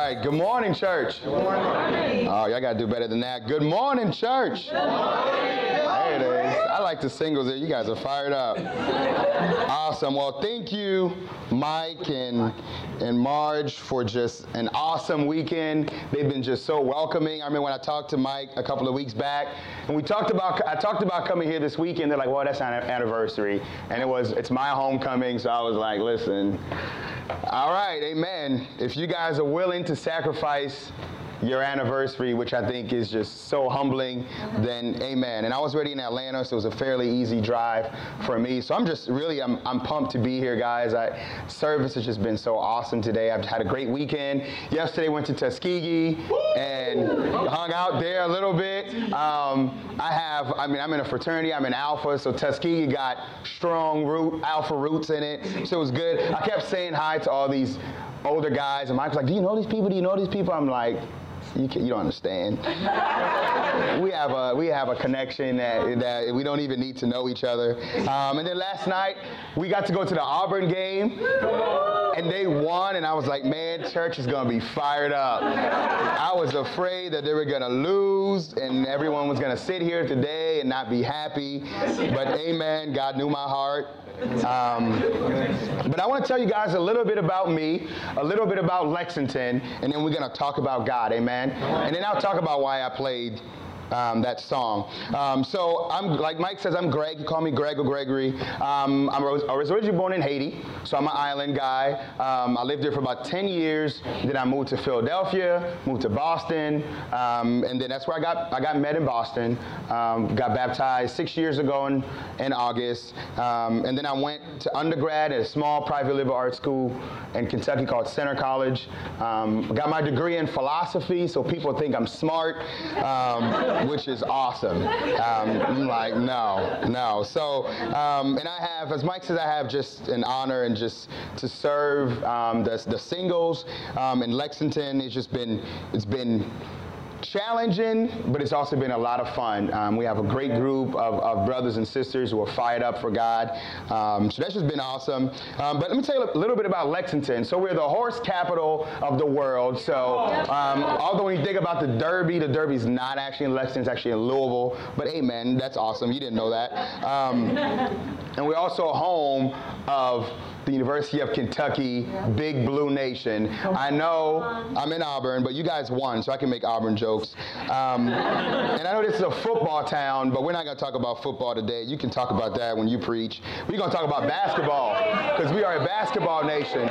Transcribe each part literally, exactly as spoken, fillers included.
right. Good morning, church. Good morning. Oh, y'all got to do better than that. Good morning, church. Good morning. There it is. I like the singles there. You guys are fired up. Awesome. Well, thank you, Mike and and Marge, for just an awesome weekend. They've been just so welcoming. I remember when I talked to Mike a couple of weeks back, and we talked about, I talked about coming here this weekend. They're like, well, that's not an anniversary. And it was, it's my homecoming, so I was like, listen, all right, amen. If you guys are willing to sacrifice your anniversary, which I think is just so humbling, then amen. And I was already in Atlanta, so it was a fairly easy drive for me. So I'm just really, I'm, I'm pumped to be here, guys. I, service has just been so awesome today. I've had a great weekend. Yesterday went to Tuskegee and hung out there a little bit. Um, I have, I mean, I'm in a fraternity, I'm in Alpha, so Tuskegee got strong root, Alpha roots in it, so it was good. I kept saying hi to all these older guys, and Mike was like, do you know these people? Do you know these people? I'm like, You, can, you don't understand. we have a we have a connection that that we don't even need to know each other. Um, and then last night we got to go to the Auburn game, and they won. And I was like, man, church is gonna be fired up. I was afraid that they were gonna lose, and everyone was gonna sit here today and not be happy. But amen, God knew my heart. Um, but I want to tell you guys a little bit about me, a little bit about Lexington, and then we're going to talk about God, amen? And then I'll talk about why I played Um, that song. Um, so I'm, like Mike says, I'm Greg. You call me Greg or Gregory. Um, I'm, I was originally born in Haiti, so I'm an island guy. Um, I lived there for about ten years. Then I moved to Philadelphia, moved to Boston, um, and then that's where I got I got met in Boston. Um, got baptized six years ago in, in August, um, and then I went to undergrad at a small private liberal arts school in Kentucky called Center College. Um, got my degree in philosophy, so people think I'm smart. Um, which is awesome. Um, I'm like, no, no. So, um, and I have, as Mike says, I have just an honor and just to serve um, the, the singles um, in Lexington. It's just been, it's been challenging, but it's also been a lot of fun. Um, we have a great group of, of brothers and sisters who are fired up for God. Um, so that's just been awesome. Um, but let me tell you a little bit about Lexington. So we're the horse capital of the world. So um, although when you think about the Derby, the Derby's not actually in Lexington, it's actually in Louisville. But hey, man, that's awesome. You didn't know that. Um, and we're also home of the University of Kentucky, Big Blue Nation. I know I'm in Auburn, but you guys won, so I can make Auburn jokes. Um, and I know this is a football town, but we're not going to talk about football today. You can talk about that when you preach. We're going to talk about basketball, because we are a basketball nation,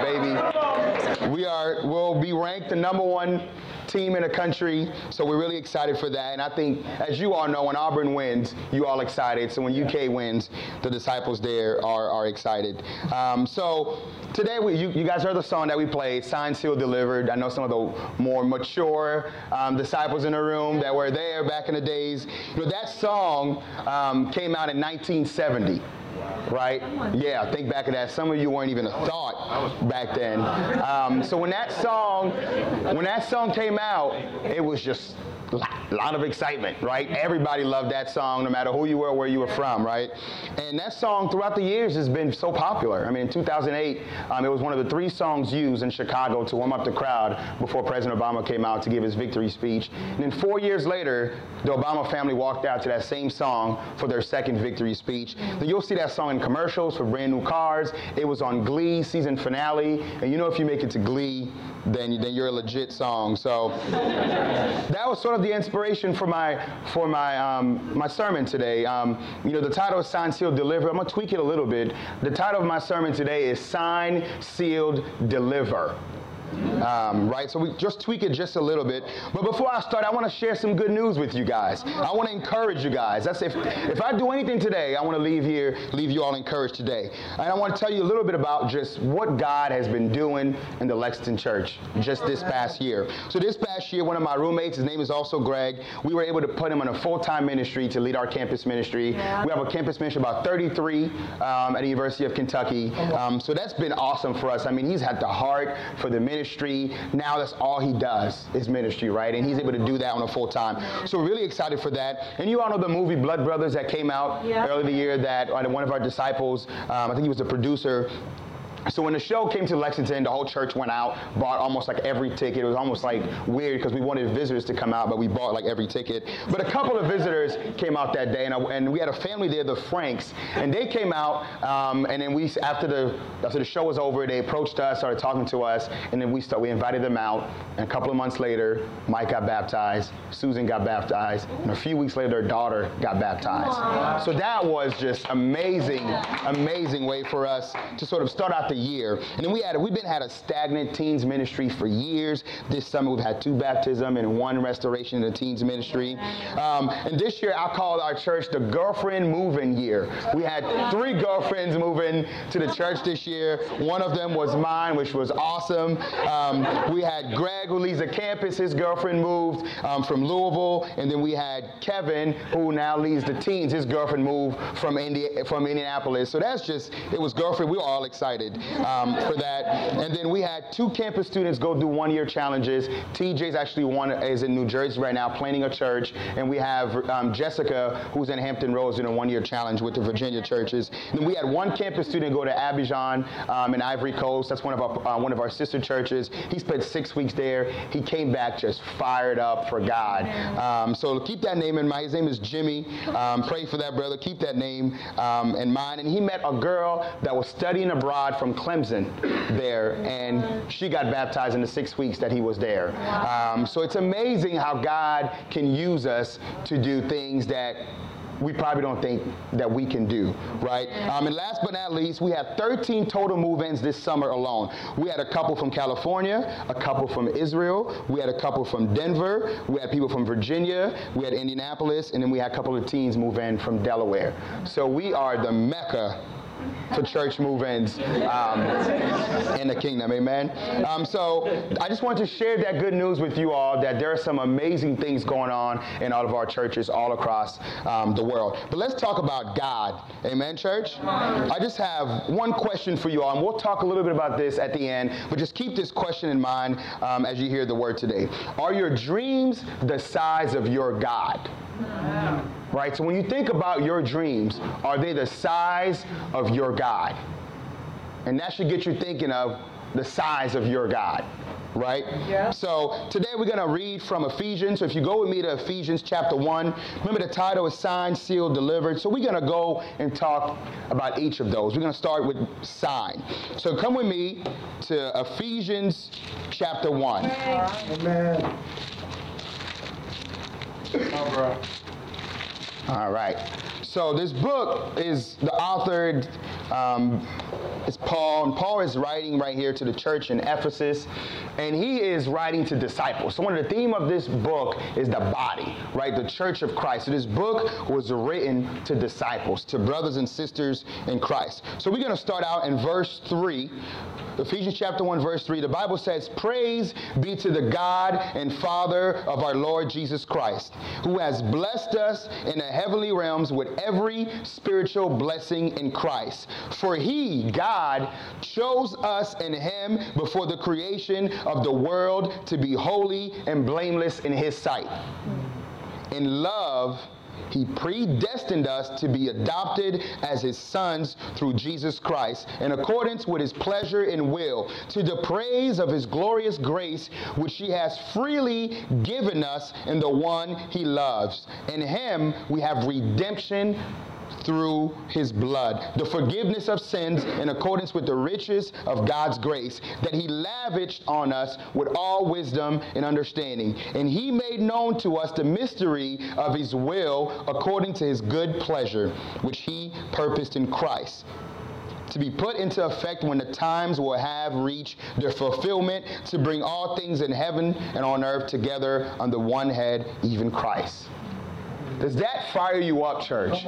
baby. We are, we'll be ranked the number one team in the country, so we're really excited for that. And I think, as you all know, when Auburn wins, you all excited. So when U K wins, the disciples there are, are excited. Um, so today, we, you, you guys heard the song that we played, Signed, Sealed, Delivered. I know some of the more mature um, disciples in the room that were there back in the days. You know, that song um, came out in nineteen seventy. Right? Yeah, think back to that. Some of you weren't even a thought back then. Um, so when that song, when that song came out, it was just a lot of excitement, right? Everybody loved that song, no matter who you were, where you were from, right? And that song throughout the years has been so popular. I mean, in two thousand eight, um, it was one of the three songs used in Chicago to warm up the crowd before President Obama came out to give his victory speech. And then four years later, the Obama family walked out to that same song for their second victory speech. Then you'll see that song in commercials for brand new cars. It was on Glee season finale. And you know, if you make it to Glee, then, then you're a legit song. So that was sort of the inspiration for my for my um, my sermon today. Um, you know, the title is Sign, Sealed, Deliver. I'm gonna tweak it a little bit. The title of my sermon today is Sign, Sealed, Deliver. Um, right, so we just tweak it just a little bit. But before I start, I want to share some good news with you guys. I want to encourage you guys. That's if if I do anything today, I want to leave here, leave you all encouraged today. And I want to tell you a little bit about just what God has been doing in the Lexington church just this past year. So this past year, one of my roommates, his name is also Greg, we were able to put him on a full-time ministry to lead our campus ministry. Yeah. We have a campus ministry about thirty-three um, at the University of Kentucky. Um, so that's been awesome for us. I mean, he's had the heart for the ministry. Now that's all he does is ministry, right? And he's able to do that on a full time. So we're really excited for that. And you all know the movie Blood Brothers that came out yeah. earlier the year that uh, one of our disciples, um, I think he was the producer, So when the show came to Lexington, the whole church went out, bought almost like every ticket. It was almost like weird because we wanted visitors to come out, but we bought like every ticket. But a couple of visitors came out that day, and, I, and we had a family there, the Franks, and they came out, um, and then we, after the after the show was over, they approached us, started talking to us, and then we start, we invited them out. And a couple of months later, Mike got baptized, Susan got baptized, and a few weeks later, their daughter got baptized. Wow. So that was just amazing, amazing way for us to sort of start out the year. And then we had, we've been had a stagnant teens ministry for years. This summer we've had two baptism and one restoration in the teens ministry. Um, and this year I called our church the girlfriend moving year. We had three girlfriends moving to the church this year. One of them was mine, which was awesome. Um, we had Greg, who leads the campus. His girlfriend moved um, from Louisville. And then we had Kevin, who now leads the teens. His girlfriend moved from Indi- from Indianapolis. So that's just, it was girlfriend. We were all excited um, for that. And then we had two campus students go do one-year challenges. T J's actually one is in New Jersey right now, planning a church. And we have um, Jessica, who's in Hampton Roads, doing a one-year challenge with the Virginia churches. And then we had one campus student go to Abidjan um, in Ivory Coast. That's one of our uh, one of our sister churches. He spent six weeks there. He came back just fired up for God. Um, so keep that name in mind. His name is Jimmy. Um, pray for that brother. Keep that name um, in mind. And he met a girl that was studying abroad from Clemson there, and she got baptized in the six weeks that he was there. Um, so it's amazing how God can use us to do things that we probably don't think that we can do, right? Um, and last but not least, we have thirteen total move-ins this summer alone. We had a couple from California, a couple from Israel, we had a couple from Denver, we had people from Virginia, we had Indianapolis, and then we had a couple of teens move in from Delaware. So we are the Mecca for church move-ins um, in the kingdom, amen? Um, so I just want to share that good news with you all, that there are some amazing things going on in all of our churches all across um, the world. But let's talk about God, amen, church? I just have one question for you all, and we'll talk a little bit about this at the end, but just keep this question in mind um, as you hear the word today. Are your dreams the size of your God? Right? So when you think about your dreams, are they the size of your God? And that should get you thinking of the size of your God, right? Yeah. So today we're going to read from Ephesians. So if you go with me to Ephesians chapter one, remember the title is Signed, Sealed, Delivered. So we're going to go and talk about each of those. We're going to start with sign. So come with me to Ephesians chapter one. Amen. Oh, bro. All right. So this book is the authored, um, it's Paul, and Paul is writing right here to the church in Ephesus, and he is writing to disciples. So one of the theme of this book is the body, right? The church of Christ. So this book was written to disciples, to brothers and sisters in Christ. So we're going to start out in verse three. Ephesians chapter one, verse three, the Bible says, "Praise be to the God and Father of our Lord Jesus Christ, who has blessed us in the heavenly realms with every spiritual blessing in Christ. For he, God, chose us in him before the creation of the world to be holy and blameless in his sight. In love, he predestined us to be adopted as his sons through Jesus Christ, in accordance with his pleasure and will, to the praise of his glorious grace, which he has freely given us in the one he loves. In him we have redemption through his blood, the forgiveness of sins in accordance with the riches of God's grace, that he lavished on us with all wisdom and understanding. And he made known to us the mystery of his will according to his good pleasure, which he purposed in Christ, to be put into effect when the times will have reached their fulfillment, to bring all things in heaven and on earth together under one head, even Christ." Does that fire you up, church?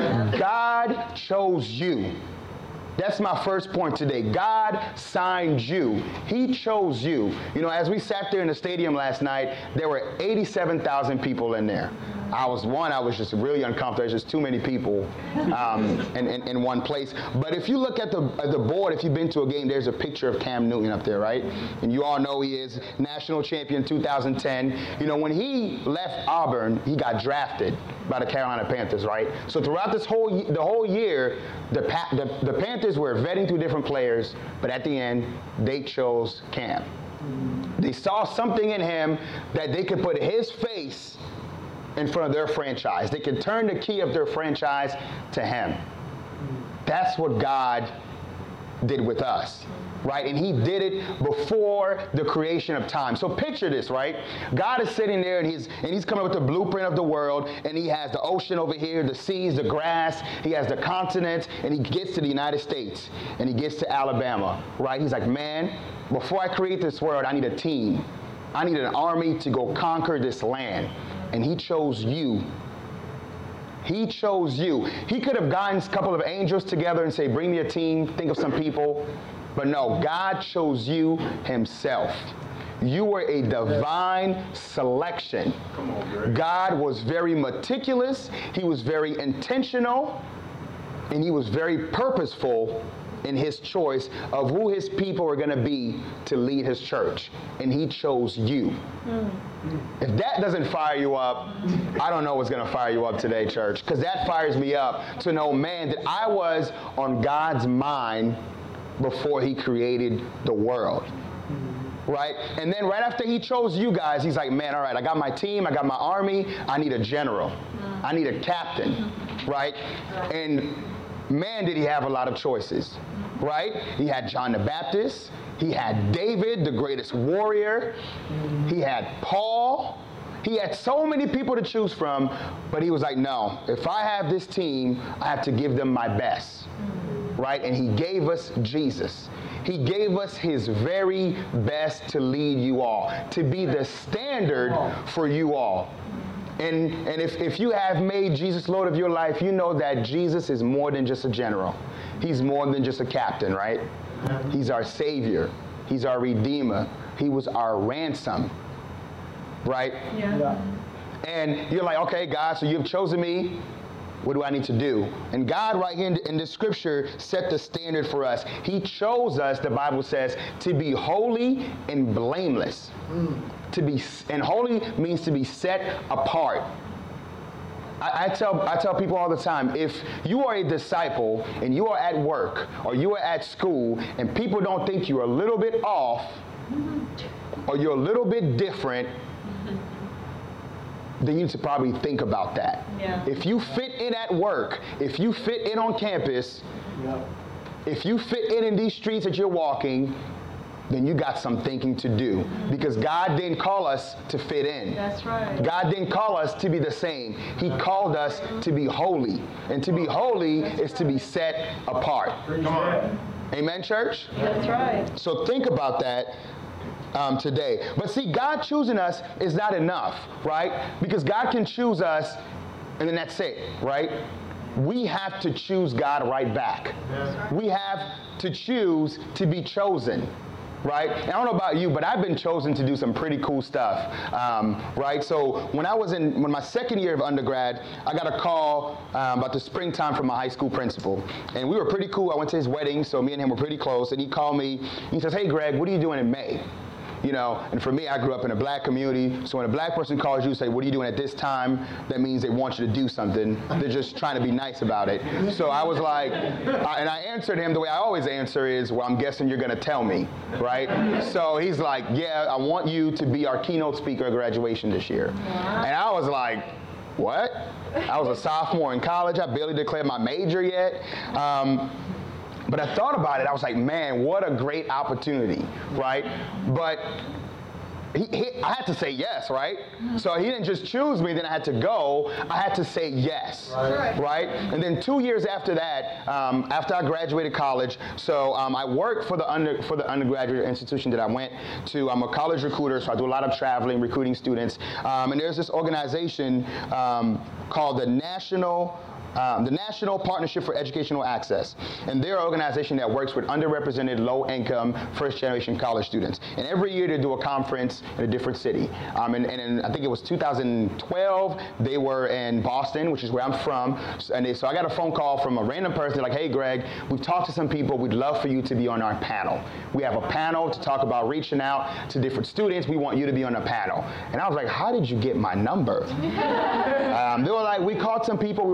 God chose you. That's my first point today. God signed you. He chose you. You know, as we sat there in the stadium last night, there were eighty-seven thousand people in there. I was one, I was just really uncomfortable. There's just too many people um, in, in, in one place. But if you look at the, at the board, if you've been to a game, there's a picture of Cam Newton up there, right? And you all know he is national champion two thousand ten. You know, when he left Auburn, he got drafted by the Carolina Panthers, right? So throughout this whole the whole year, the, the, the Panthers Panthers were vetting through different players, but at the end, they chose Cam. They saw something in him that they could put his face in front of their franchise. They could turn the key of their franchise to him. That's what God did with us, right? And he did it before the creation of time. So picture this, right? God is sitting there and he's and he's coming up with the blueprint of the world, and he has the ocean over here, the seas, the grass, he has the continents, and he gets to the United States and he gets to Alabama, right? He's like, man, before I create this world, I need a team. I need an army to go conquer this land. And he chose you. He chose you. He could have gotten a couple of angels together and say, bring me a team, think of some people. But no, God chose you himself. You were a divine selection. God was very meticulous. He was very intentional. And he was very purposeful in his choice of who his people are going to be to lead his church. And he chose you. Mm. If that doesn't fire you up, I don't know what's going to fire you up today, church, because that fires me up to know, man, that I was on God's mind before he created the world. Right? And then right after he chose you guys, he's like, man, all right, I got my team, I got my army, I need a general. I need a captain. Right? And man, did he have a lot of choices. Right? He had John the Baptist. He had David, the greatest warrior. He had Paul. He had so many people to choose from, but he was like, no, if I have this team, I have to give them my best. Right? And he gave us Jesus. He gave us his very best to lead you all, to be the standard for you all. And, and if, if you have made Jesus Lord of your life, you know that Jesus is more than just a general. He's more than just a captain, right? He's our Savior. He's our Redeemer. He was our ransom, right? Yeah. Yeah. And you're like, okay, God, so you've chosen me. What do I need to do? And God right here in, in the scripture set the standard for us. He chose us, the Bible says, to be holy and blameless. Mm. To be, and holy means to be set apart. I, I tell I tell people all the time, if you are a disciple and you are at work or you are at school and people don't think you're a little bit off or you're a little bit different, then you need to probably think about that. Yeah. If you fit in at work, if you fit in on campus, yeah. if you fit in in these streets that you're walking, then you got some thinking to do, because God didn't call us to fit in. That's right. God didn't call us to be the same. He called us to be holy. And to be holy is to be set apart. Come on. Amen, church? That's right. So think about that um, today. But see, God choosing us is not enough, right? Because God can choose us and then that's it, right? We have to choose God right back. We have to choose to be chosen. Right? And I don't know about you, but I've been chosen to do some pretty cool stuff, um, right? So when I was in, when my second year of undergrad, I got a call um, about the springtime from my high school principal. And we were pretty cool. I went to his wedding, so me and him were pretty close. And he called me, and he says, hey, Greg, what are you doing in May? You know, and for me, I grew up in a black community. So when a black person calls you, say, what are you doing at this time? That means they want you to do something. They're just trying to be nice about it. So I was like, I, and I answered him the way I always answer is, well, I'm guessing you're going to tell me, right? So he's like, yeah, I want you to be our keynote speaker at graduation this year. And I was like, what? I was a sophomore in college. I barely declared my major yet. Um, But I thought about it. I was like, man, what a great opportunity, right? But he, he, I had to say yes, right? So he didn't just choose me, then I had to go. I had to say yes, right? right? And then two years after that, um, after I graduated college, so um, I worked for the under for the undergraduate institution that I went to. I'm a college recruiter, so I do a lot of traveling, recruiting students. Um, and there's this organization um, called the National Um, the National Partnership for Educational Access. And they're an organization that works with underrepresented, low-income, first-generation college students. And every year they do a conference in a different city. Um, and, and in, I think it was two thousand twelve, they were in Boston, which is where I'm from. And they, so I got a phone call from a random person like, hey, Greg, we've talked to some people. We'd love for you to be on our panel. We have a panel to talk about reaching out to different students. We want you to be on the panel. And I was like, how did you get my number? um, they were like, we called some people. We were looking for some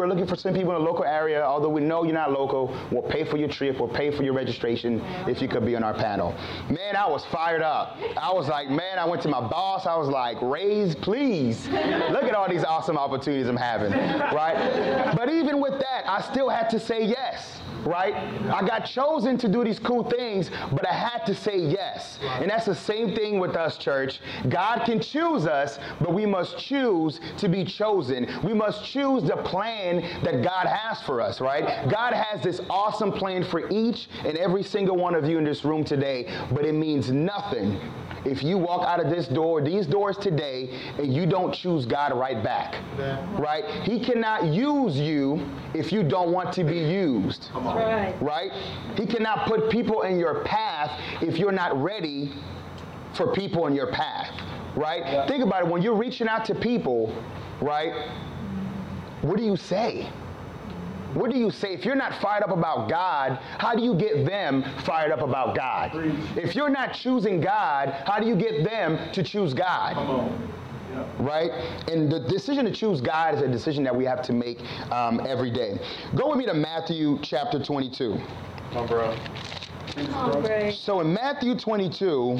some people in the local area, although we know you're not local, we'll pay for your trip, we'll pay for your registration if you could be on our panel. Man, I was fired up. I was like, man, I went to my boss. I was like, raise, please. Look at all these awesome opportunities I'm having, right? But even with that, I still had to say yes. Right? I got chosen to do these cool things, but I had to say yes. And that's the same thing with us, church. God can choose us, but we must choose to be chosen. We must choose the plan that God has for us, right? God has this awesome plan for each and every single one of you in this room today, but it means nothing if you walk out of this door, these doors today, and you don't choose God right back, right? He cannot use you if you don't want to be used, right? right? He cannot put people in your path if you're not ready for people in your path, right? Yeah. Think about it. When you're reaching out to people, right, what do you say? What do you say? If you're not fired up about God, how do you get them fired up about God? If you're not choosing God, how do you get them to choose God? Come on. Yep. Right? And the decision to choose God is a decision that we have to make um, every day. Go with me to Matthew chapter twenty-two. Come on, bro. Come on, bro. So in Matthew twenty-two,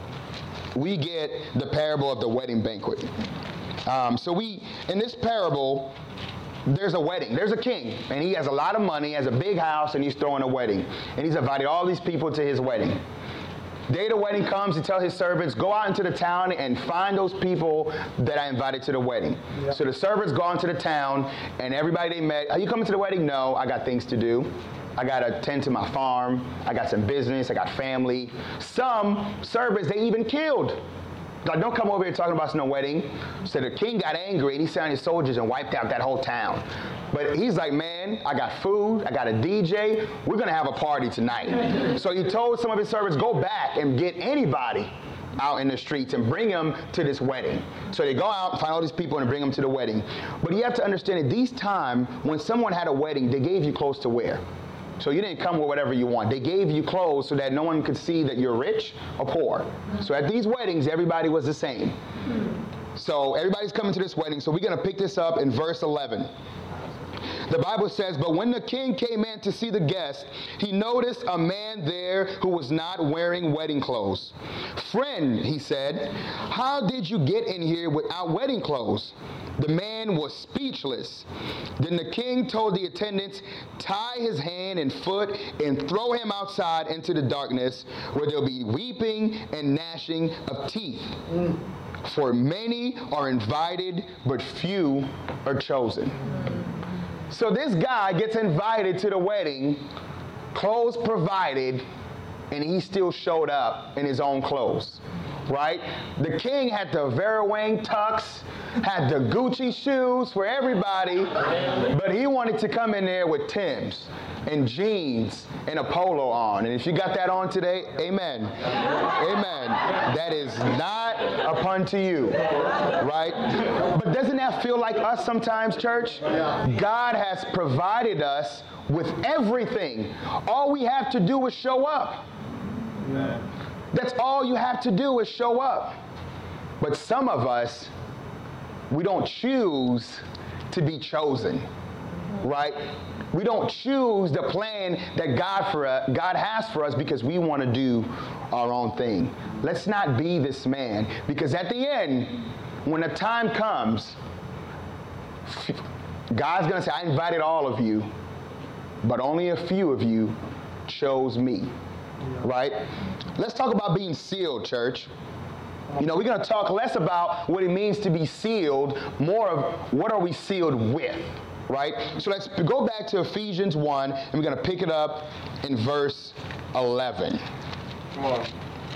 we get the parable of the wedding banquet. Um, so we, in this parable, there's a wedding. There's a king, and he has a lot of money, has a big house, and he's throwing a wedding. And he's invited all these people to his wedding. Day the wedding comes, he tells his servants, go out into the town and find those people that I invited to the wedding. Yep. So the servants go into the town, and everybody they met, are you coming to the wedding? No, I got things to do. I got to tend to my farm. I got some business. I got family. Some servants, they even killed. Like, don't come over here talking about no wedding. So the king got angry, and he sent his soldiers and wiped out that whole town. But he's like, man, I got food, I got a D J, we're going to have a party tonight. So he told some of his servants, go back and get anybody out in the streets and bring them to this wedding. So they go out, find all these people, and bring them to the wedding. But you have to understand, at these times, when someone had a wedding, they gave you clothes to wear. So you didn't come with whatever you want. They gave you clothes so that no one could see that you're rich or poor. So at these weddings, everybody was the same. So everybody's coming to this wedding. So we're going to pick this up in verse eleven. The Bible says, but when the king came in to see the guests, he noticed a man there who was not wearing wedding clothes. Friend, he said, how did you get in here without wedding clothes? The man was speechless. Then the king told the attendants, tie his hand and foot and throw him outside into the darkness where there'll be weeping and gnashing of teeth. Mm. For many are invited, but few are chosen. So this guy gets invited to the wedding, clothes provided, and he still showed up in his own clothes. Right? The king had the Vera Wang tux, had the Gucci shoes for everybody, but he wanted to come in there with Timbs and jeans and a polo on. And if you got that on today, amen. Amen. That is not a pun to you, right? But doesn't that feel like us sometimes, church? God has provided us with everything. All we have to do is show up. Amen. That's all you have to do is show up. But some of us, we don't choose to be chosen, right? We don't choose the plan that God for us, God has for us because we want to do our own thing. Let's not be this man, because at the end, when the time comes, God's going to say, I invited all of you, but only a few of you chose me. Right? Let's talk about being sealed, church. You know, we're going to talk less about what it means to be sealed, more of what are we sealed with, right? So let's go back to Ephesians one, and we're going to pick it up in verse eleven. Come on.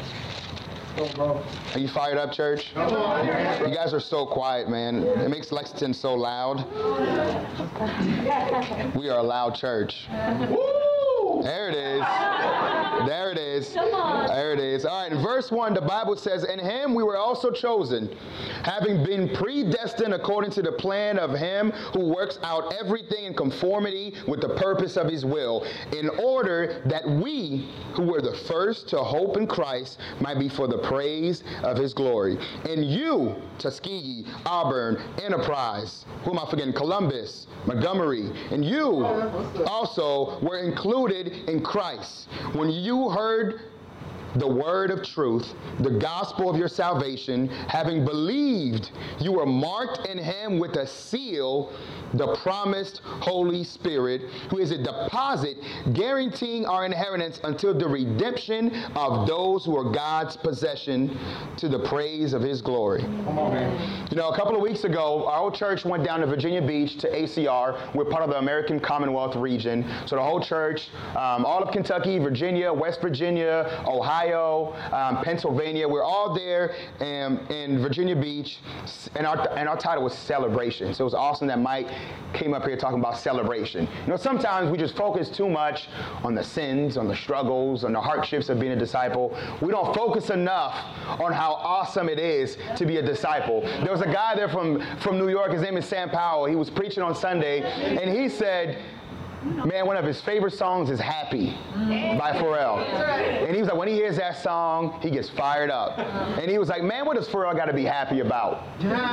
Are you fired up, church? You guys are so quiet, man. It makes Lexington so loud. We are a loud church. There it is. There it is. There it is. All right, in verse one, the Bible says, in him we were also chosen, having been predestined according to the plan of him who works out everything in conformity with the purpose of his will, in order that we, who were the first to hope in Christ, might be for the praise of his glory. And you, Tuskegee, Auburn, Enterprise, who am I forgetting? Columbus, Montgomery, and you also were included in Christ. When you heard the word of truth, the gospel of your salvation, having believed, you were marked in him with a seal, the promised Holy Spirit, who is a deposit guaranteeing our inheritance until the redemption of those who are God's possession, to the praise of his glory. Come on, man. You know, a couple of weeks ago, our whole church went down to Virginia Beach to A C R. We're part of the American Commonwealth region. So the whole church, um, all of Kentucky, Virginia, West Virginia, Ohio, um, Pennsylvania, we're all there in, in Virginia Beach, and our, and our title was Celebration. So it was awesome that Mike came up here talking about celebration. You know, sometimes we just focus too much on the sins, on the struggles, on the hardships of being a disciple. We don't focus enough on how awesome it is to be a disciple. There was a guy there from, from New York, his name is Sam Powell. He was preaching on Sunday, and he said, man, one of his favorite songs is Happy by Pharrell. And he was like, when he hears that song, he gets fired up. And he was like, man, what does Pharrell got to be happy about?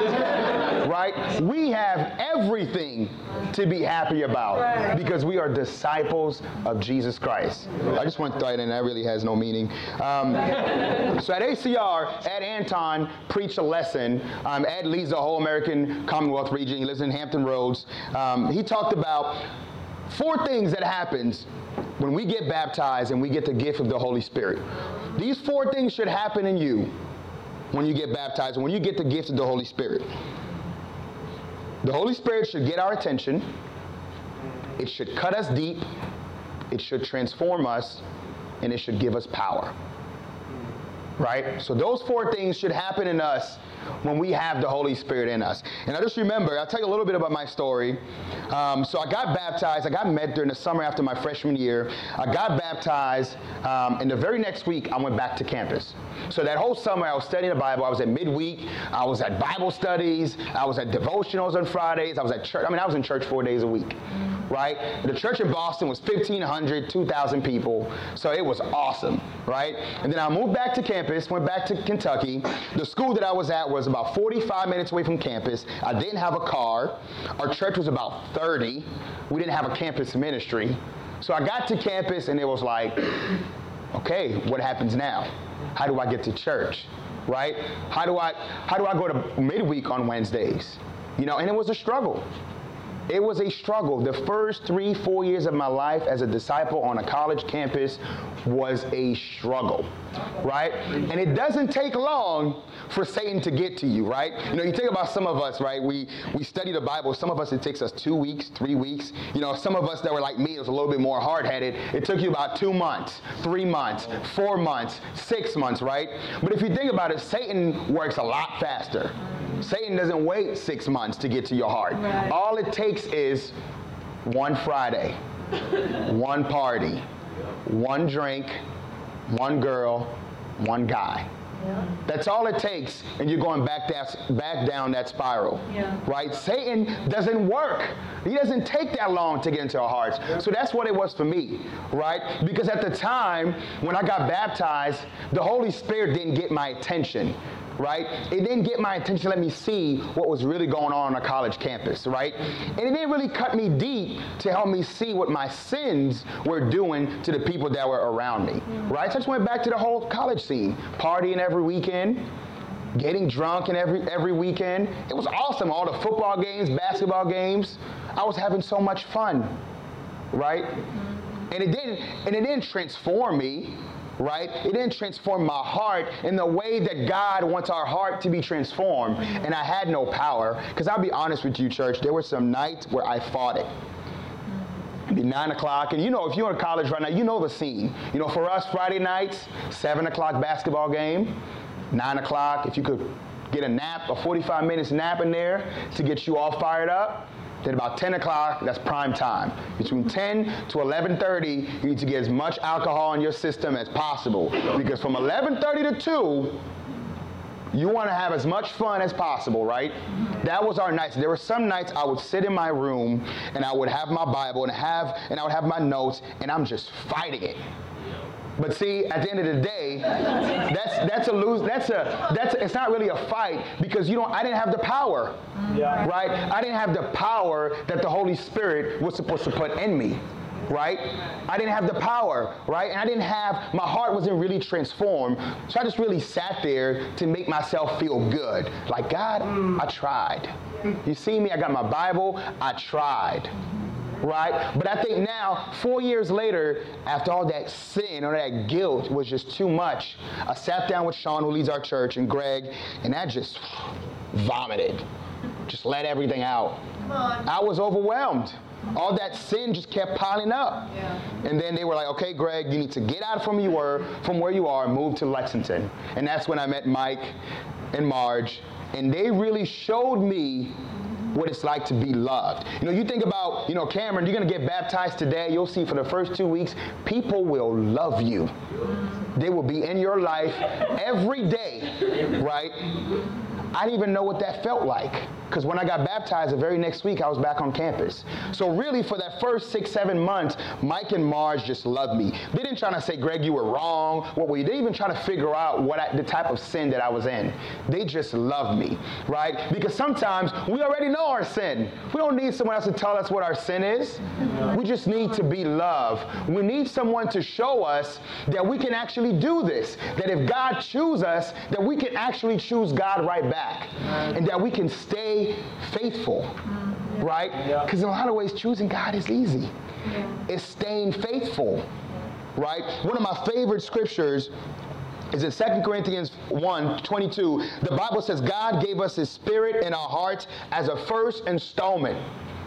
Right? We have everything to be happy about because we are disciples of Jesus Christ. I just went through it, and that really has no meaning. Um, so at A C R, Ed Anton preached a lesson. Um, Ed leads the whole American Commonwealth region. He lives in Hampton Roads. Um, he talked about four things that happens when we get baptized and we get the gift of the Holy Spirit. These four things should happen in you when you get baptized and when you get the gift of the Holy Spirit. The Holy Spirit should get our attention. It should cut us deep. It should transform us, and it should give us power. Right? So those four things should happen in us when we have the Holy Spirit in us. And I just remember, I'll tell you a little bit about my story. Um, so I got baptized. I got met during the summer after my freshman year. I got baptized, um, and the very next week, I went back to campus. So that whole summer, I was studying the Bible. I was at midweek. I was at Bible studies. I was at devotionals on Fridays. I was at church. I mean, I was in church four days a week. Right? The church in Boston was fifteen hundred, two thousand people. So it was awesome, right? And then I moved back to campus, went back to Kentucky. The school that I was at was about forty-five minutes away from campus. I didn't have a car. Our church was about thirty. We didn't have a campus ministry. So I got to campus, and it was like, okay, what happens now? How do I get to church, right? How do I, how do I go to midweek on Wednesdays? You know, and it was a struggle. It was a struggle. The first three, four years of my life as a disciple on a college campus was a struggle, right? And it doesn't take long for Satan to get to you, right? You know, you think about some of us, right? We we study the Bible. Some of us, it takes us two weeks, three weeks. You know, some of us that were like me, it was a little bit more hard-headed. It took you about two months, three months, four months, six months, right? But if you think about it, Satan works a lot faster. Satan doesn't wait six months to get to your heart. Right. All it takes is one Friday, one party, one drink, one girl, one guy. Yeah. That's all it takes, and you're going back that, back down that spiral, yeah. Right? Satan doesn't work. He doesn't take that long to get into our hearts. Yeah. So that's what it was for me, right? Because at the time when I got baptized, the Holy Spirit didn't get my attention. Right? It didn't get my attention to let me see what was really going on on a college campus, right? And it didn't really cut me deep to help me see what my sins were doing to the people that were around me, mm-hmm. Right? So I just went back to the whole college scene, partying every weekend, getting drunk in every every weekend. It was awesome. All the football games, basketball games. I was having so much fun, right? Mm-hmm. And it didn't and it didn't transform me. Right? It didn't transform my heart in the way that God wants our heart to be transformed. And I had no power. Because I'll be honest with you, church, there were some nights where I fought it. It'd be nine o'clock. And you know, if you're in college right now, you know the scene. You know, for us, Friday nights, seven o'clock basketball game. Nine o'clock, if you could get a nap, a forty-five minutes nap in there to get you all fired up. Then about ten o'clock, that's prime time. Between ten to eleven thirty, you need to get as much alcohol in your system as possible. Because from eleven thirty to two, you want to have as much fun as possible, right? That was our nights. There were some nights I would sit in my room and I would have my Bible and have and I would have my notes and I'm just fighting it. But see, at the end of the day, that's that's a lose. That's a that's a, it's not really a fight because you don't. I didn't have the power, yeah. right? I didn't have the power that the Holy Spirit was supposed to put in me, right? I didn't have the power, right? And I didn't have. My heart wasn't really transformed, so I just really sat there to make myself feel good. Like God, mm. I tried. You see me? I got my Bible. I tried. Right? But I think now, four years later, after all that sin or that guilt was just too much, I sat down with Sean, who leads our church, and Greg, and I just vomited. Just let everything out. I was overwhelmed. All that sin just kept piling up. Yeah. And then they were like, okay, Greg, you need to get out from you were, from where you are and move to Lexington. And that's when I met Mike and Marge, and they really showed me what it's like to be loved. You know, you think about, you know, Cameron, you're going to get baptized today. You'll see for the first two weeks, people will love you. They will be in your life every day, right? I didn't even know what that felt like. Because when I got baptized, the very next week, I was back on campus. So really, for that first six, seven months, Mike and Marge just loved me. They didn't try to say, Greg, you were wrong. What were you? They didn't even try to figure out what I, the type of sin that I was in. They just loved me, right? Because sometimes we already know our sin. We don't need someone else to tell us what our sin is. We just need to be loved. We need someone to show us that we can actually do this. That if God chooses us, that we can actually choose God right back. And that we can stay faithful, mm-hmm. right? Because yeah. in a lot of ways, choosing God is easy. Yeah. It's staying faithful, right? One of my favorite scriptures is in Second Corinthians one twenty-two. The Bible says God gave us his spirit in our hearts as a first installment.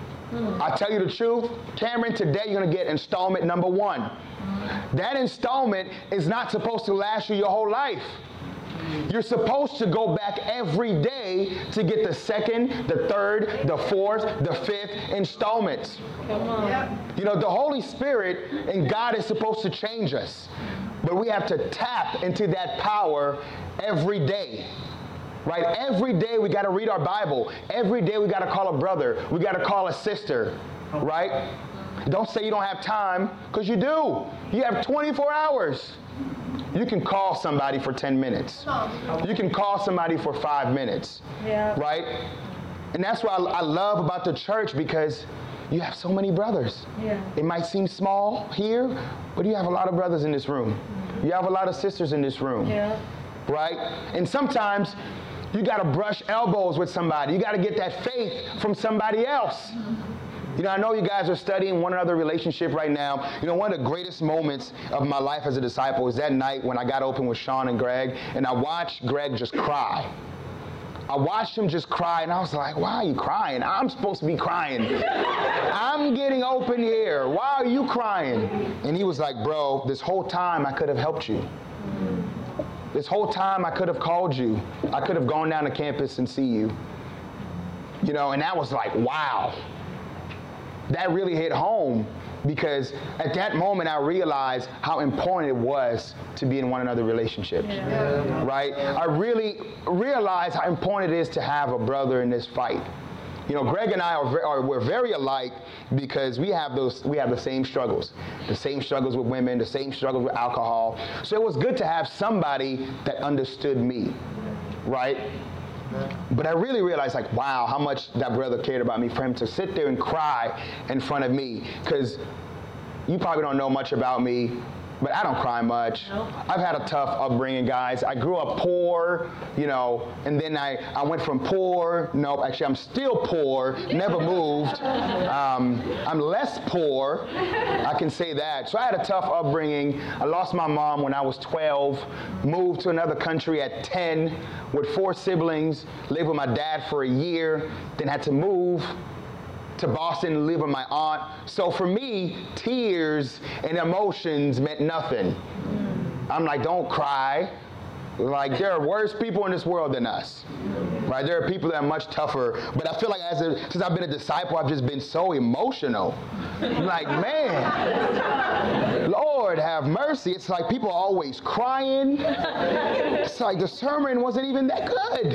Mm. I tell you the truth, Cameron, today you're going to get installment number one. Mm. That installment is not supposed to last you your whole life. You're supposed to go back every day to get the second, the third, the fourth, the fifth installments. Come on. Yep. You know, the Holy Spirit and God is supposed to change us. But we have to tap into that power every day. Right? Every day we got to read our Bible. Every day we got to call a brother. We got to call a sister. Right? Don't say you don't have time, because you do. You have twenty-four hours. You can call somebody for ten minutes. You can call somebody for five minutes. Yeah. Right? And that's what I, I love about the church, because you have so many brothers. Yeah. It might seem small here, but you have a lot of brothers in this room. Mm-hmm. You have a lot of sisters in this room. Yeah. Right? And sometimes you got to brush elbows with somebody. You got to get that faith from somebody else. Mm-hmm. You know, I know you guys are studying one another relationship right now. You know, one of the greatest moments of my life as a disciple is that night when I got open with Sean and Greg, and I watched Greg just cry. I watched him just cry, and I was like, why are you crying? I'm supposed to be crying. I'm getting open here. Why are you crying? And he was like, bro, this whole time I could have helped you. This whole time I could have called you. I could have gone down to campus and see you. You know, and that was like, wow. That really hit home, because at that moment I realized how important it was to be in one another's relationship, yeah. Right? I really realized how important it is to have a brother in this fight. You know, Greg and I are, are we're very alike, because we have those we have the same struggles, the same struggles with women, the same struggles with alcohol. So it was good to have somebody that understood me, right? But I really realized, like, wow, how much that brother cared about me, for him to sit there and cry in front of me. Because you probably don't know much about me, but I don't cry much. Nope. I've had a tough upbringing, guys. I grew up poor, you know, and then I, I went from poor. Nope, actually, I'm still poor, never moved. Um, I'm less poor, I can say that. So I had a tough upbringing. I lost my mom when I was twelve, moved to another country at ten with four siblings, lived with my dad for a year, then had to move to Boston and live with my aunt. So for me, tears and emotions meant nothing. I'm like, don't cry. Like, there are worse people in this world than us, right? There are people that are much tougher. But I feel like as a, since I've been a disciple, I've just been so emotional. Like, man, Lord have mercy. It's like people are always crying. It's like the sermon wasn't even that good.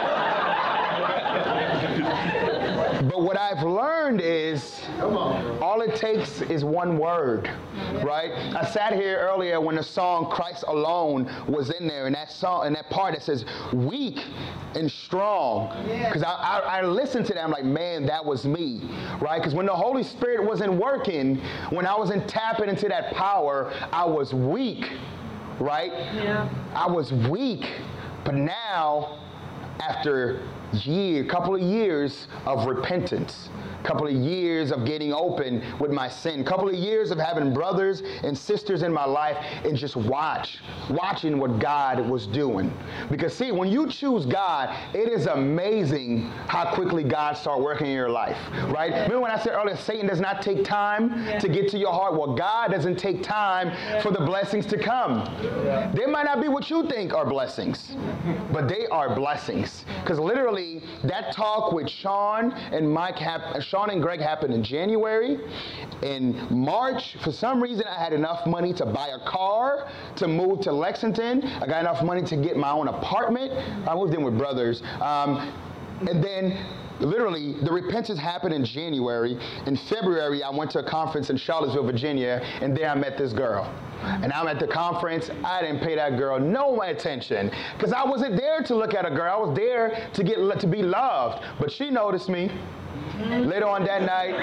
But what I've learned is all it takes is one word, right? I sat here earlier when the song Christ Alone was in there, and that song and that part that says weak and strong. Because I, I, I listened to that, I'm like, man, that was me, right? Because when the Holy Spirit wasn't working, when I wasn't tapping into that power, I was weak, right? Yeah. I was weak. But now, after year, couple of years of repentance, couple of years of getting open with my sin, couple of years of having brothers and sisters in my life and just watch, watching what God was doing. Because see, when you choose God, it is amazing how quickly God starts working in your life, right? Remember when I said earlier, Satan does not take time yeah. to get to your heart? Well, God doesn't take time yeah. for the blessings to come. Yeah. They might not be what you think are blessings, but they are blessings. Because literally, that talk with Sean and Mike happened. Sean and Greg happened in January. In March, for some reason, I had enough money to buy a car, to move to Lexington. I got enough money to get my own apartment. I moved in with brothers. Um, and then literally, the repentance happened in January. In February, I went to a conference in Charlottesville, Virginia, and there I met this girl. And I'm at the conference. I didn't pay that girl no attention because I wasn't there to look at a girl. I was there to get to be loved. But she noticed me. Later on that night,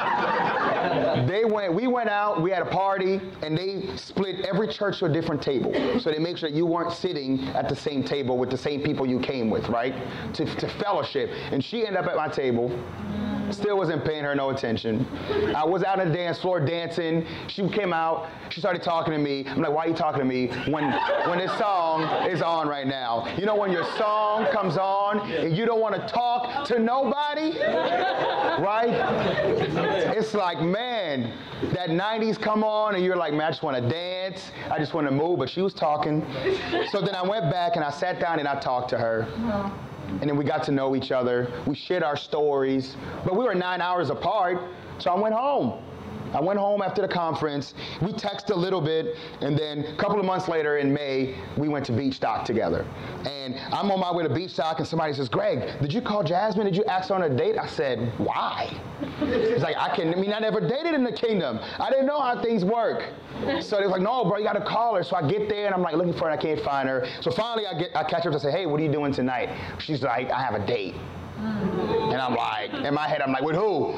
they went. We went out. We had a party, and they split every church to a different table. So they make sure you weren't sitting at the same table with the same people you came with, right? To, to fellowship. And she ended up at my table. Still wasn't paying her no attention. I was out on the dance floor dancing. She came out. She started talking to me. I'm like, why are you talking to me when when this song is on right now? You know, when your song comes on and you don't want to talk to nobody, right? It's like, man, that nineties come on and you're like, man, I just want to dance. I just want to move. But she was talking. So then I went back and I sat down and I talked to her. And then we got to know each other. We shared our stories. But we were nine hours apart, so I went home. I went home after the conference. We texted a little bit, and then a couple of months later in May, we went to Beach Dock together. And I'm on my way to Beach Dock, and somebody says, Greg, did you call Jasmine? Did you ask her on a date? I said, why? It's like, I can, I mean, I never dated in the kingdom. I didn't know how things work. So they're like, no, bro, you got to call her. So I get there, and I'm like looking for her, and I can't find her. So finally, I get, I catch up and say, hey, what are you doing tonight? She's like, I have a date. And I'm like, in my head, I'm like, with who?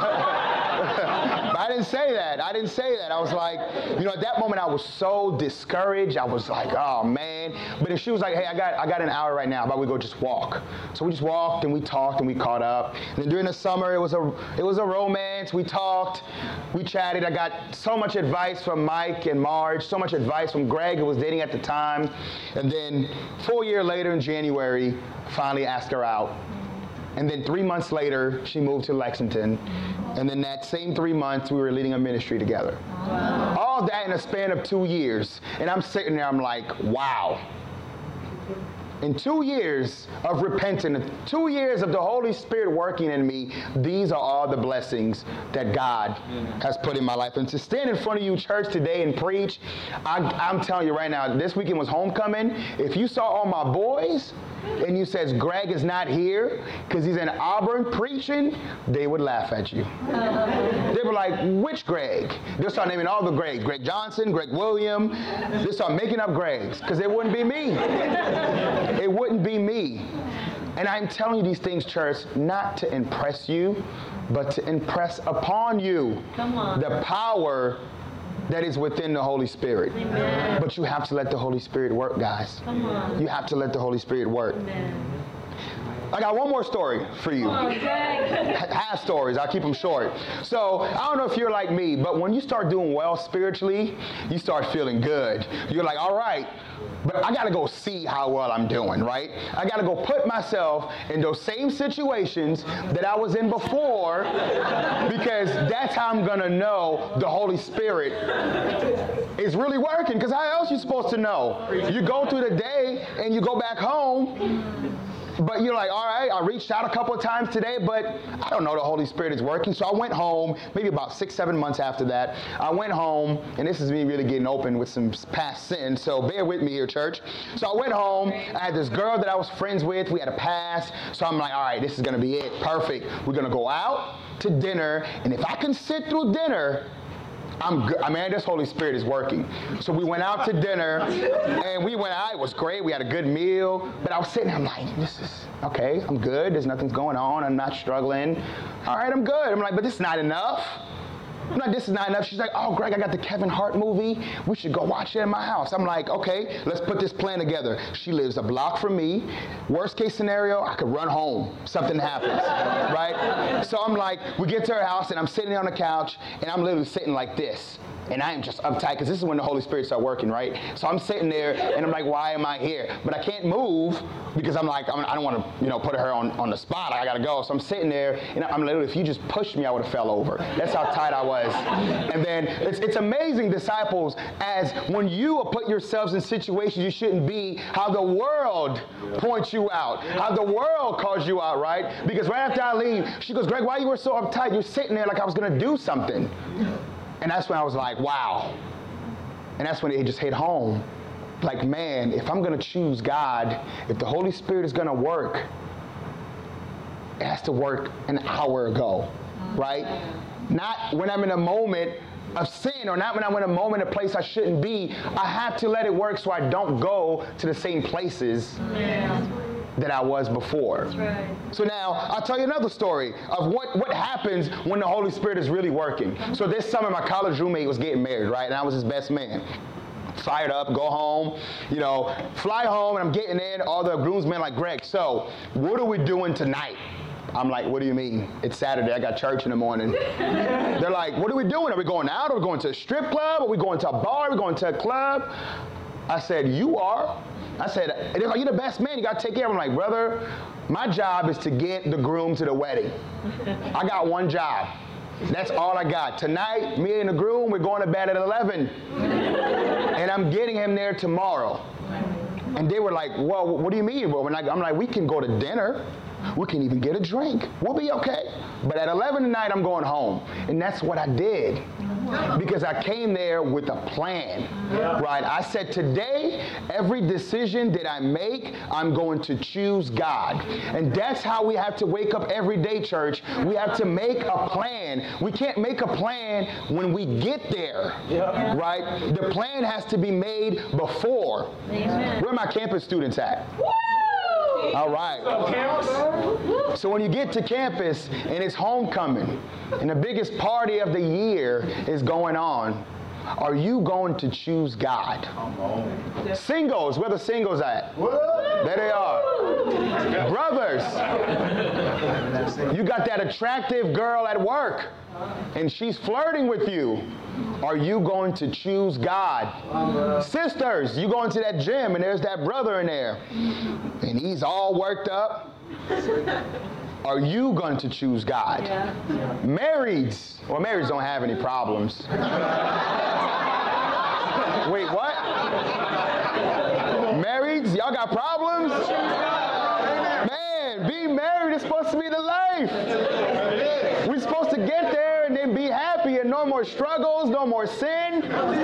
I didn't say that. I didn't say that. I was like, you know, at that moment, I was so discouraged. I was like, oh, man. But if she was like, hey, I got I got an hour right now. How about we go just walk? So we just walked, and we talked, and we caught up. And then during the summer, it was a it was a romance. We talked. We chatted. I got so much advice from Mike and Marge, so much advice from Greg, who was dating at the time. And then four years later in January, finally asked her out. And then three months later, she moved to Lexington. And then that same three months, we were leading a ministry together. Wow. All that in a span of two years. And I'm sitting there, I'm like, wow. In two years of repentance, two years of the Holy Spirit working in me, these are all the blessings that God has put in my life. And to stand in front of you, church, today and preach, I, I'm telling you right now, this weekend was homecoming. If you saw all my boys, and you says Greg is not here because he's in Auburn preaching, they would laugh at you. They were like, which Greg? They'll start naming all the Gregs. Greg Johnson, Greg William. They start making up Gregs because it wouldn't be me. It wouldn't be me. And I'm telling you these things, church, not to impress you, but to impress upon you Come on. the power that is within the Holy Spirit. Amen. But you have to let the Holy Spirit work, guys. Come on. You have to let the Holy Spirit work. Amen. I got one more story for you. Half stories. I'll keep them short. So I don't know if you're like me, but when you start doing well spiritually, you start feeling good. You're like, all right, but I got to go see how well I'm doing, right? I got to go put myself in those same situations that I was in before, because that's how I'm going to know the Holy Spirit is really working, because how else are you supposed to know? You go through the day and you go back home, but you're like, all right, I reached out a couple of times today, but I don't know the Holy Spirit is working. So I went home, maybe about six, seven months after that. I went home, and this is me really getting open with some past sins, so bear with me here, church. So I went home. I had this girl that I was friends with. We had a past. So I'm like, all right, this is going to be it. Perfect. We're going to go out to dinner, and if I can sit through dinner, I'm good. I mean, this Holy Spirit is working. So we went out to dinner, and we went out. It was great. We had a good meal. But I was sitting there, I'm like, this is, okay, I'm good. There's nothing's going on. I'm not struggling. All right, I'm good. I'm like, but this is not enough. I'm like, this is not enough. She's like, oh, Greg, I got the Kevin Hart movie. We should go watch it in my house. I'm like, okay, let's put this plan together. She lives a block from me. Worst case scenario, I could run home. Something happens, right? So I'm like, we get to her house, and I'm sitting there on the couch, and I'm literally sitting like this. And I am just uptight, because this is when the Holy Spirit started working, right? So I'm sitting there, and I'm like, why am I here? But I can't move, because I'm like, I'm, I don't want to, you know, put her on, on the spot. I got to go. So I'm sitting there, and I'm literally, if you just pushed me, I would have fell over. That's how tight I was. And then it's, it's amazing, disciples, as when you put yourselves in situations you shouldn't be, how the world points you out, how the world calls you out, right? Because right after I leave, she goes, Greg, why you were so uptight? You're sitting there like I was going to do something. And that's when I was like, wow. And that's when it just hit home. Like, man, if I'm going to choose God, if the Holy Spirit is going to work, it has to work an hour ago, right? Not when I'm in a moment of sin, or not when I'm in a moment, a place I shouldn't be. I have to let it work so I don't go to the same places yeah. that I was before. That's right. So now, I'll tell you another story of what, what happens when the Holy Spirit is really working. So this summer, my college roommate was getting married, right? And I was his best man. Fired up, go home, you know, fly home, and I'm getting in. All the groomsmen like, Greg, so what are we doing tonight? I'm like, what do you mean? It's Saturday. I got church in the morning. They're like, what are we doing? Are we going out? Are we going to a strip club? Are we going to a bar? Are we going to a club? I said, you are. I said, they're like, you're the best man. You got to take care of him. I'm like, brother, my job is to get the groom to the wedding. I got one job. That's all I got. Tonight, me and the groom, we're going to bed at eleven. And I'm getting him there tomorrow. And they were like, well, what do you mean? Well, I'm like, we can go to dinner. We can even get a drink. We'll be okay. But at eleven tonight, I'm going home. And that's what I did. Because I came there with a plan, right? I said, today, every decision that I make, I'm going to choose God. And that's how we have to wake up every day, church. We have to make a plan. We can't make a plan when we get there, right? The plan has to be made before. Amen. Where are my campus students at? All right. So when you get to campus and it's homecoming and the biggest party of the year is going on, are you going to choose God? Singles, where the singles at? There they are. Brothers, you got that attractive girl at work and she's flirting with you. Are you going to choose God? Sisters, you go into that gym and there's that brother in there and he's all worked up. Are you going to choose God? Yeah. Marrieds, well, marrieds don't have any problems. Wait, what? Marrieds, y'all got problems? Man, being married is supposed to be the life. We're supposed to get there and then be happy and no more struggles, no more sin.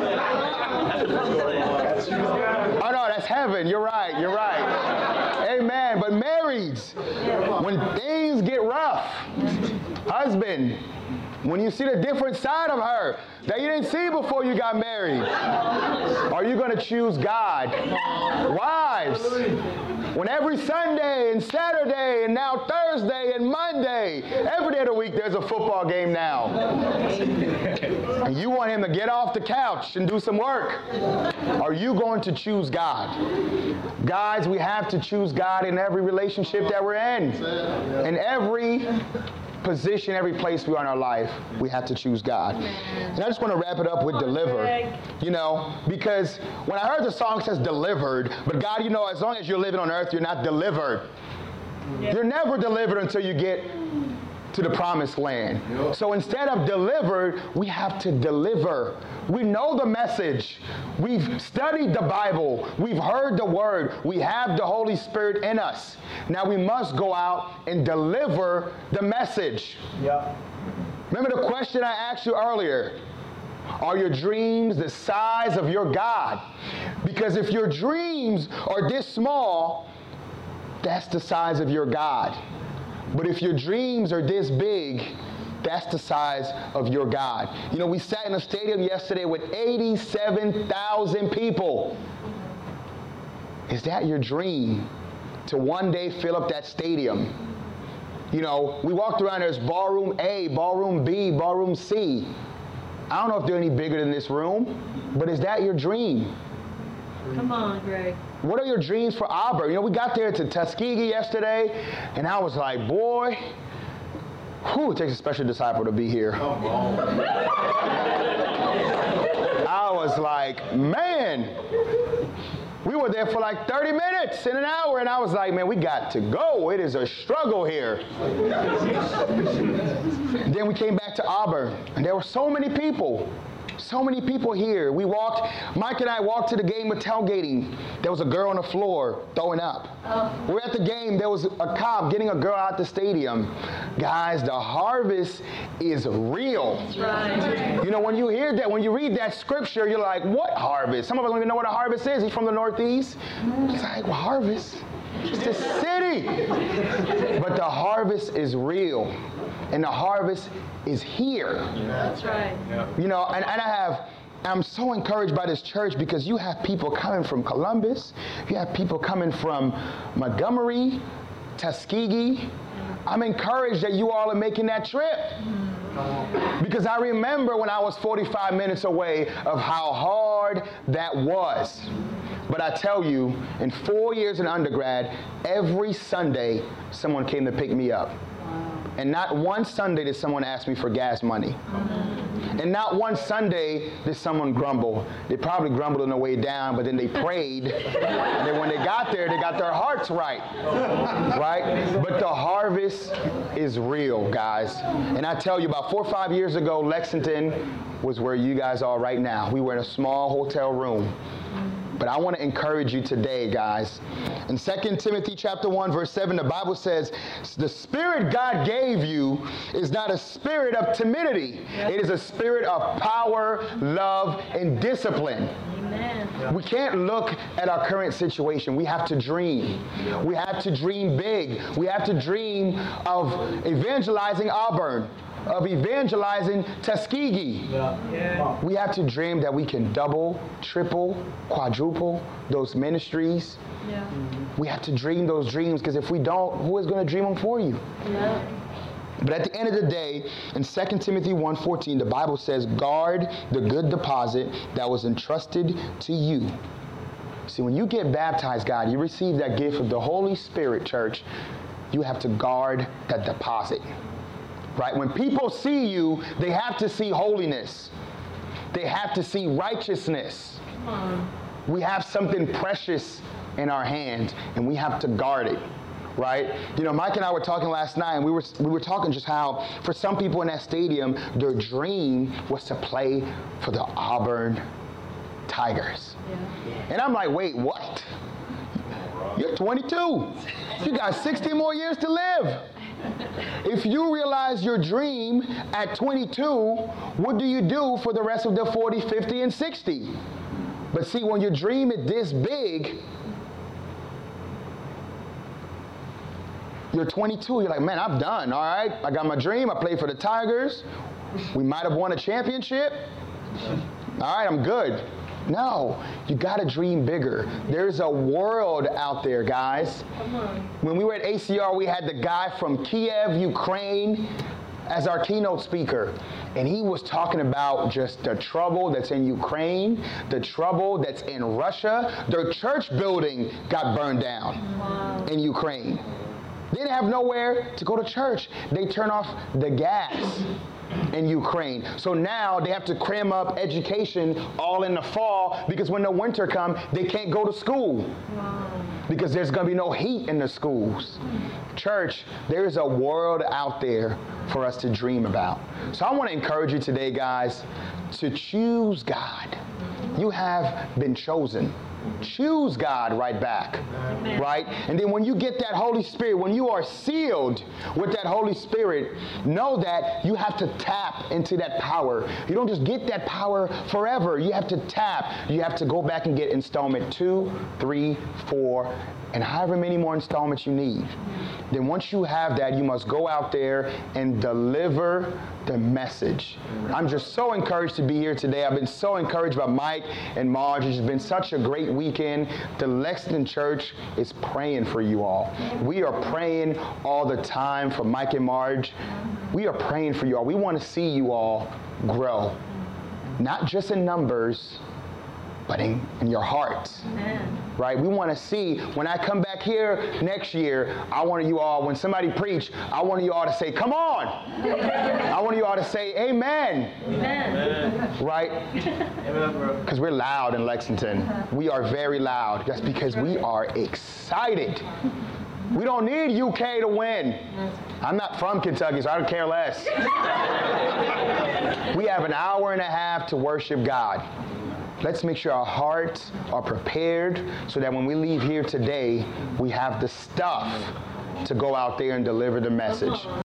Oh no, that's heaven. You're right, you're right. Amen. But marrieds, when things get rough, husband, when you see the different side of her that you didn't see before you got married, are you going to choose God? Wives, When every Sunday and Saturday and now Thursday and Monday, every day of the week there's a football game now. And you want him to get off the couch and do some work. Are you going to choose God? Guys, we have to choose God in every relationship that we're in. In every position, every place we are in our life, we have to choose God. And I just want to wrap it up with deliver. You know, because when I heard the song, it says delivered, but God, you know, as long as you're living on earth, you're not delivered. You're never delivered until you get to the promised land. So instead of delivered, we have to deliver. We know the message. We've studied the Bible. We've heard the word. We have the Holy Spirit in us. Now we must go out and deliver the message. Yeah. Remember the question I asked you earlier? Are your dreams the size of your God? Because if your dreams are this small, that's the size of your God. But if your dreams are this big, that's the size of your God. You know, we sat in a stadium yesterday with eighty-seven thousand people. Is that your dream? To one day fill up that stadium? You know, we walked around, there's ballroom A, ballroom B, ballroom C. I don't know if they're any bigger than this room, but is that your dream? Come on, Greg. What are your dreams for Auburn? You know, we got there to Tuskegee yesterday, and I was like, boy, whew, it takes a special disciple to be here. Come on. I was like, man, we were there for like thirty minutes in an hour, and I was like, man, we got to go. It is a struggle here. Then we came back to Auburn, and there were so many people. So many people here. We walked, Mike and I walked to the game with tailgating. There was a girl on the floor throwing up. Oh. We were at the game, there was a cop getting a girl out the stadium. Guys, the harvest is real. That's right. You know, when you hear that, when you read that scripture, you're like, what harvest? Some of us don't even know what a harvest is. He's from the Northeast. It's like, well, harvest? It's a city. But the harvest is real. And the harvest is here. That's right. You know, and, and I have, I'm so encouraged by this church because you have people coming from Columbus, you have people coming from Montgomery, Tuskegee. I'm encouraged that you all are making that trip. Because I remember when I was forty-five minutes away of how hard that was. But I tell you, in four years in undergrad, every Sunday, someone came to pick me up. And not one Sunday did someone ask me for gas money. And not one Sunday did someone grumble. They probably grumbled on the way down, but then they prayed. And then when they got there, they got their hearts right. Right? But the harvest is real, guys. And I tell you, about four or five years ago, Lexington was where you guys are right now. We were in a small hotel room. But I want to encourage you today, guys. In Second Timothy chapter one, verse seven, the Bible says, the spirit God gave you is not a spirit of timidity. Yep. It is a spirit of power, love, and discipline. Amen. We can't look at our current situation. We have to dream. We have to dream big. We have to dream of evangelizing Auburn, of evangelizing Tuskegee. Yeah. Yeah. We have to dream that we can double, triple, quadruple those ministries. Yeah. We have to dream those dreams, because if we don't, who is going to dream them for you? Yeah. But at the end of the day, in Second Timothy one fourteen, the Bible says, guard the good deposit that was entrusted to you. See, when you get baptized, God, you receive that gift of the Holy Spirit, church. You have to guard that deposit. Right? When people see you, they have to see holiness. They have to see righteousness. We have something precious in our hands, and we have to guard it. Right? You know, Mike and I were talking last night, and we were we were talking just how for some people in that stadium, their dream was to play for the Auburn Tigers. Yeah. And I'm like, wait, what? You're twenty-two. You got sixty more years to live. If you realize your dream at twenty-two, what do you do for the rest of the forty, fifty, and sixty? But see, when your dream is this big, you're twenty-two, you're like, man, I'm done, all right? I got my dream, I played for the Tigers. We might have won a championship. All right, I'm good. No, you got to dream bigger. There's a world out there, guys. Come on. When we were at A C R, we had the guy from Kiev, Ukraine, as our keynote speaker. And he was talking about just the trouble that's in Ukraine, the trouble that's in Russia. Their church building got burned down Wow. in Ukraine. They didn't have nowhere to go to church. They turned off the gas in Ukraine. So now they have to cram up education all in the fall because when the winter comes, they can't go to school. Wow. Because there's going to be no heat in the schools. Church, there is a world out there for us to dream about. So I want to encourage you today, guys, to choose God. You have been chosen. Choose God right back, Amen. right? And then when you get that Holy Spirit, when you are sealed with that Holy Spirit, know that you have to tap into that power. You don't just get that power forever. You have to tap. You have to go back and get installment two, three, four, and however many more installments you need. Then once you have that, you must go out there and deliver the message. I'm just so encouraged to be here today. I've been so encouraged by Mike and Marge. It's been such a great weekend. The Lexington Church is praying for you all. We are praying all the time for Mike and Marge. We are praying for you all. We want to see you all grow, not just in numbers, but in, in your hearts. Amen. Right? We want to see, when I come back here next year, I want you all, when somebody preach, I want you all to say, come on. I want you all to say, amen. Amen. Right? Because we're loud in Lexington. We are very loud. That's because we are excited. We don't need U K to win. I'm not from Kentucky, so I don't care less. We have an hour and a half to worship God. Let's make sure our hearts are prepared so that when we leave here today, we have the stuff to go out there and deliver the message.